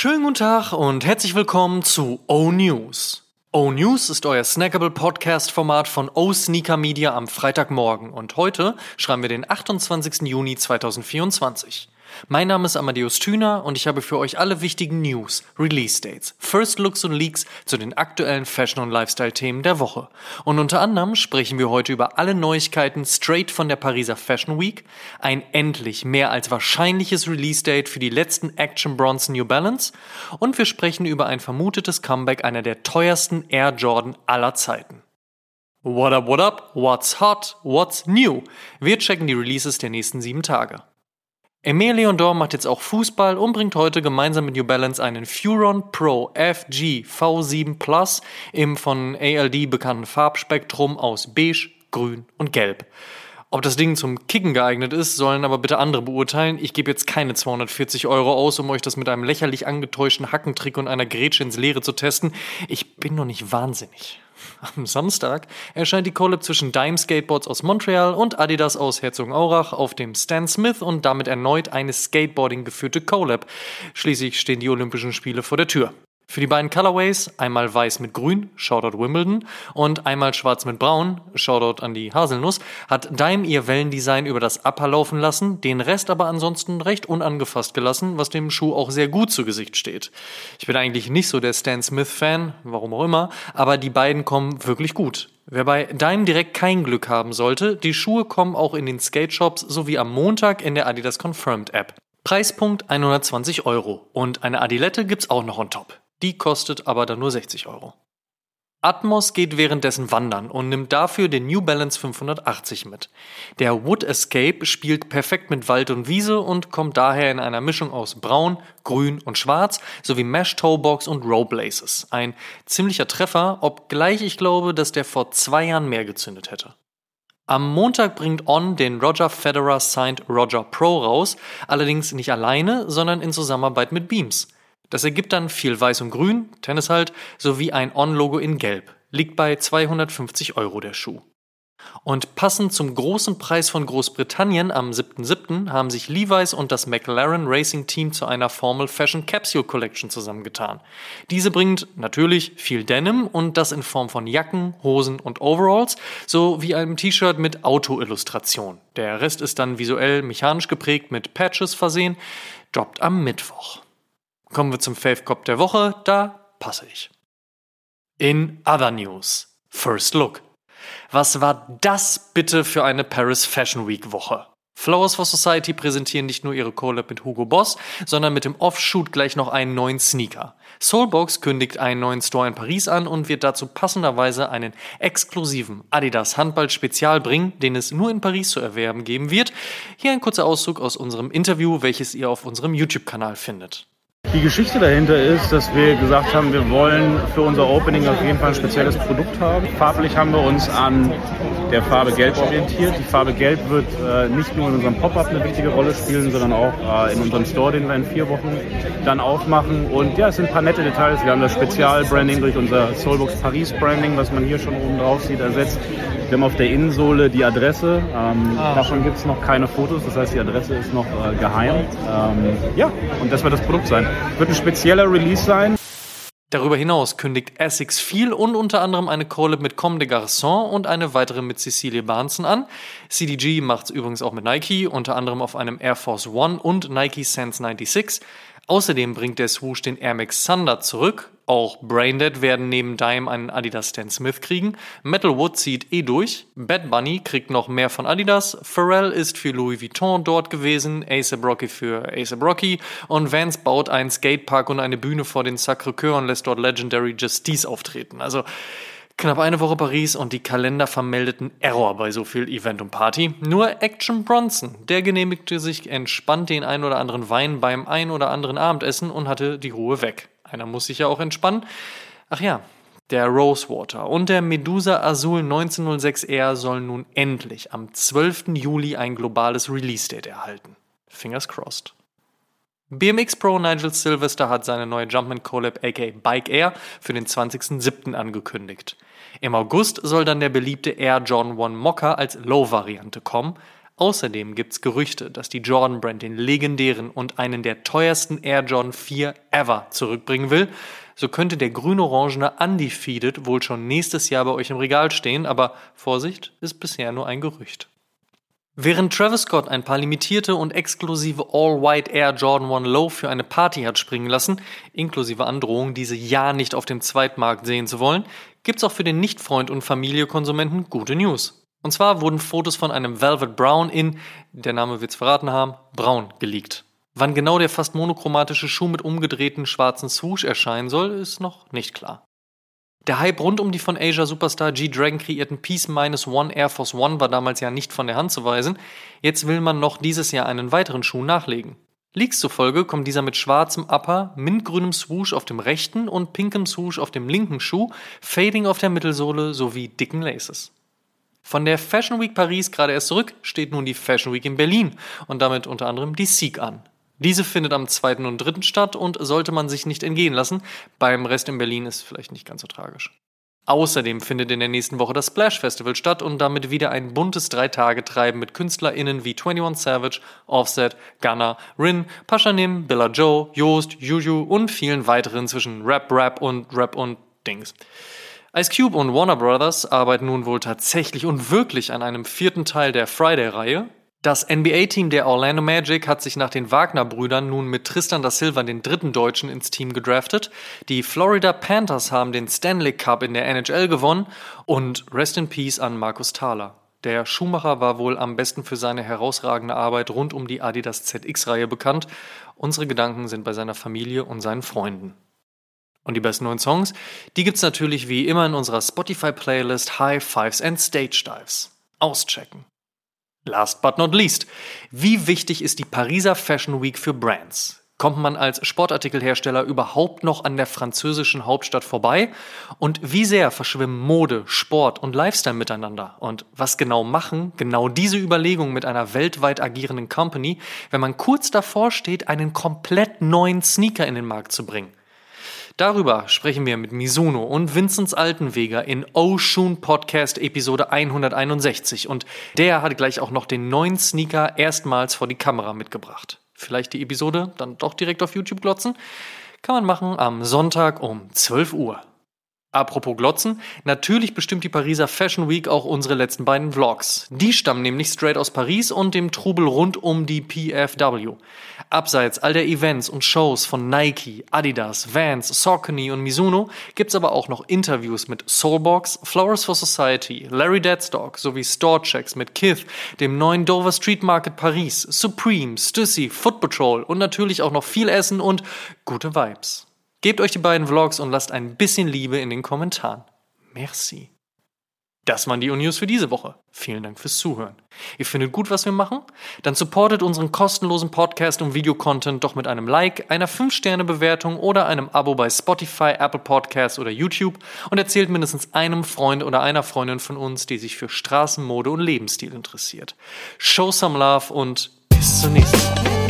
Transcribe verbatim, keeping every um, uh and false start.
Schönen guten Tag und herzlich willkommen zu O-News. O-News ist euer Snackable-Podcast-Format von O-Sneaker Media am Freitagmorgen und heute schreiben wir den achtundzwanzigsten Juni zweitausendvierundzwanzig. Mein Name ist Amadeus Thüner und ich habe für euch alle wichtigen News, Release-Dates, First Looks und Leaks zu den aktuellen Fashion- und Lifestyle-Themen der Woche. Und unter anderem sprechen wir heute über alle Neuigkeiten straight von der Pariser Fashion Week, ein endlich mehr als wahrscheinliches Release-Date für die letzten Action Bronze New Balance und wir sprechen über ein vermutetes Comeback einer der teuersten Air Jordan aller Zeiten. What up, what up, what's hot, what's new? Wir checken die Releases der nächsten sieben Tage. Aimé Leon Dore macht jetzt auch Fußball und bringt heute gemeinsam mit New Balance einen Furon Pro F G V sieben Plus im von A L D bekannten Farbspektrum aus Beige, Grün und Gelb. Ob das Ding zum Kicken geeignet ist, sollen aber bitte andere beurteilen. Ich gebe jetzt keine zweihundertvierzig Euro aus, um euch das mit einem lächerlich angetäuschten Hackentrick und einer Grätsche ins Leere zu testen. Ich bin noch nicht wahnsinnig. Am Samstag erscheint die Collab zwischen Dime Skateboards aus Montreal und Adidas aus Herzogenaurach auf dem Stan Smith und damit erneut eine Skateboarding-geführte Collab. Schließlich stehen die Olympischen Spiele vor der Tür. Für die beiden Colorways, einmal weiß mit grün, Shoutout Wimbledon, und einmal schwarz mit braun, Shoutout an die Haselnuss, hat Dime ihr Wellendesign über das Upper laufen lassen, den Rest aber ansonsten recht unangefasst gelassen, was dem Schuh auch sehr gut zu Gesicht steht. Ich bin eigentlich nicht so der Stan Smith-Fan, warum auch immer, aber die beiden kommen wirklich gut. Wer bei Dime direkt kein Glück haben sollte, die Schuhe kommen auch in den Skate-Shops sowie am Montag in der Adidas Confirmed App. Preispunkt hundertzwanzig Euro und eine Adilette gibt's auch noch on top. Die kostet aber dann nur sechzig Euro. Atmos geht währenddessen wandern und nimmt dafür den New Balance fünfhundertachtzig mit. Der Wood Escape spielt perfekt mit Wald und Wiese und kommt daher in einer Mischung aus Braun, Grün und Schwarz sowie Mesh Toebox und Rope Laces. Ein ziemlicher Treffer, obgleich ich glaube, dass der vor zwei Jahren mehr gezündet hätte. Am Montag bringt On den Roger Federer Signed Roger Pro raus, allerdings nicht alleine, sondern in Zusammenarbeit mit Beams. Das ergibt dann viel Weiß und Grün, Tennis halt, sowie ein On-Logo in Gelb. Liegt bei zweihundertfünfzig Euro der Schuh. Und passend zum großen Preis von Großbritannien am siebten siebten haben sich Levi's und das McLaren Racing Team zu einer Formal Fashion Capsule Collection zusammengetan. Diese bringt natürlich viel Denim und das in Form von Jacken, Hosen und Overalls, sowie einem T-Shirt mit Auto-Illustration. Der Rest ist dann visuell mechanisch geprägt mit Patches versehen, droppt am Mittwoch. Kommen wir zum Fave-Cop der Woche, da passe ich. In other news, First Look. Was war das bitte für eine Paris Fashion Week Woche? Flowers for Society präsentieren nicht nur ihre Collab mit Hugo Boss, sondern mit dem Offshoot gleich noch einen neuen Sneaker. Soulbox kündigt einen neuen Store in Paris an und wird dazu passenderweise einen exklusiven Adidas Handball-Spezial bringen, den es nur in Paris zu erwerben geben wird. Hier ein kurzer Auszug aus unserem Interview, welches ihr auf unserem YouTube-Kanal findet. Die Geschichte dahinter ist, dass wir gesagt haben, wir wollen für unser Opening auf jeden Fall ein spezielles Produkt haben. Farblich haben wir uns an der Farbe Gelb orientiert. Die Farbe Gelb wird äh, nicht nur in unserem Pop-Up eine wichtige Rolle spielen, sondern auch äh, in unserem Store, den wir in vier Wochen dann aufmachen. Und ja, es sind ein paar nette Details. Wir haben das Spezial-Branding durch unser Soulbox Paris-Branding, was man hier schon oben drauf sieht, ersetzt. Wir haben auf der Innensohle die Adresse. Ähm, ah. Davon gibt es noch keine Fotos, das heißt, die Adresse ist noch äh, geheim. Ähm, ja, und das wird das Produkt sein. Wird ein spezieller Release sein. Darüber hinaus kündigt Essex viel und unter anderem eine Collab mit Comme des Garçons und eine weitere mit Cecilie Barnson an. C D G macht's übrigens auch mit Nike, unter anderem auf einem Air Force One und Nike Sense sechsundneunzig. Außerdem bringt der Swoosh den Air Max Thunder zurück. Auch Braindead werden neben Dime einen Adidas Stan Smith kriegen. Metalwood zieht eh durch. Bad Bunny kriegt noch mehr von Adidas. Pharrell ist für Louis Vuitton dort gewesen. A$AP Rocky für A$AP Rocky. Und Vans baut einen Skatepark und eine Bühne vor den Sacré-Cœur und lässt dort Legendary Justice auftreten. Also knapp eine Woche Paris und die Kalender vermeldeten Error bei so viel Event und Party. Nur Action Bronson, der genehmigte sich entspannt den ein oder anderen Wein beim ein oder anderen Abendessen und hatte die Ruhe weg. Einer muss sich ja auch entspannen. Ach ja, der Rosewater und der Medusa Azul neunzehnhundertsechs R sollen nun endlich am zwölften Juli ein globales Release-Date erhalten. Fingers crossed. B M X Pro Nigel Sylvester hat seine neue Jumpman Collab aka Bike Air für den zwanzigsten siebten angekündigt. Im August soll dann der beliebte Air Jordan eins Mocha als Low-Variante kommen. Außerdem gibt's Gerüchte, dass die Jordan Brand den legendären und einen der teuersten Air Jordan vier ever zurückbringen will. So könnte der grün-orangene Undefeated wohl schon nächstes Jahr bei euch im Regal stehen, aber Vorsicht, ist bisher nur ein Gerücht. Während Travis Scott ein paar limitierte und exklusive All-White Air Jordan eins Low für eine Party hat springen lassen, inklusive Androhung, diese ja nicht auf dem Zweitmarkt sehen zu wollen, gibt's auch für den Nicht-Freund- und Familie-Konsumenten gute News. Und zwar wurden Fotos von einem Velvet Brown in, der Name wird's verraten haben, Braun geleakt. Wann genau der fast monochromatische Schuh mit umgedrehten schwarzen Swoosh erscheinen soll, ist noch nicht klar. Der Hype rund um die von Asia-Superstar G-Dragon kreierten Peace Minus One Air Force One war damals ja nicht von der Hand zu weisen. Jetzt will man noch dieses Jahr einen weiteren Schuh nachlegen. Leaks zufolge kommt dieser mit schwarzem Upper, mintgrünem Swoosh auf dem rechten und pinkem Swoosh auf dem linken Schuh, Fading auf der Mittelsohle sowie dicken Laces. Von der Fashion Week Paris gerade erst zurück, steht nun die Fashion Week in Berlin und damit unter anderem die Seek an. Diese findet am zweiten und dritten statt und sollte man sich nicht entgehen lassen. Beim Rest in Berlin ist vielleicht nicht ganz so tragisch. Außerdem findet in der nächsten Woche das Splash Festival statt und damit wieder ein buntes Drei-Tage-Treiben mit KünstlerInnen wie einundzwanzig Savage, Offset, Gunna, Rin, Pashanim, Billa Joe, Joost, Juju und vielen weiteren zwischen Rap, Rap und Rap und Dings. Ice Cube und Warner Brothers arbeiten nun wohl tatsächlich und wirklich an einem vierten Teil der Friday-Reihe. Das N B A-Team der Orlando Magic hat sich nach den Wagner-Brüdern nun mit Tristan da Silva den dritten Deutschen ins Team gedraftet. Die Florida Panthers haben den Stanley Cup in der N H L gewonnen und Rest in Peace an Markus Thaler. Der Schuhmacher war wohl am besten für seine herausragende Arbeit rund um die Adidas Z X-Reihe bekannt. Unsere Gedanken sind bei seiner Familie und seinen Freunden. Und die besten neuen Songs, die gibt's natürlich wie immer in unserer Spotify-Playlist High Fives and Stage Dives. Auschecken. Last but not least, wie wichtig ist die Pariser Fashion Week für Brands? Kommt man als Sportartikelhersteller überhaupt noch an der französischen Hauptstadt vorbei? Und wie sehr verschwimmen Mode, Sport und Lifestyle miteinander? Und was genau machen genau diese Überlegungen mit einer weltweit agierenden Company, wenn man kurz davor steht, einen komplett neuen Sneaker in den Markt zu bringen? Darüber sprechen wir mit Mizuno und Vinzenz Altenweger in Oshun Podcast Episode hunderteinundsechzig und der hat gleich auch noch den neuen Sneaker erstmals vor die Kamera mitgebracht. Vielleicht die Episode dann doch direkt auf YouTube glotzen? Kann man machen am Sonntag um zwölf Uhr. Apropos Glotzen, natürlich bestimmt die Pariser Fashion Week auch unsere letzten beiden Vlogs. Die stammen nämlich straight aus Paris und dem Trubel rund um die P F W. Abseits all der Events und Shows von Nike, Adidas, Vans, Saucony und Mizuno gibt's aber auch noch Interviews mit Soulbox, Flowers for Society, Larry Deadstock sowie Storechecks mit Kith, dem neuen Dover Street Market Paris, Supreme, Stussy, Foot Patrol und natürlich auch noch viel Essen und gute Vibes. Gebt euch die beiden Vlogs und lasst ein bisschen Liebe in den Kommentaren. Merci. Das waren die O-News für diese Woche. Vielen Dank fürs Zuhören. Ihr findet gut, was wir machen? Dann supportet unseren kostenlosen Podcast und Videocontent doch mit einem Like, einer fünf Sterne Bewertung oder einem Abo bei Spotify, Apple Podcasts oder YouTube und erzählt mindestens einem Freund oder einer Freundin von uns, die sich für Straßenmode und Lebensstil interessiert. Show some love und bis zur nächsten Woche.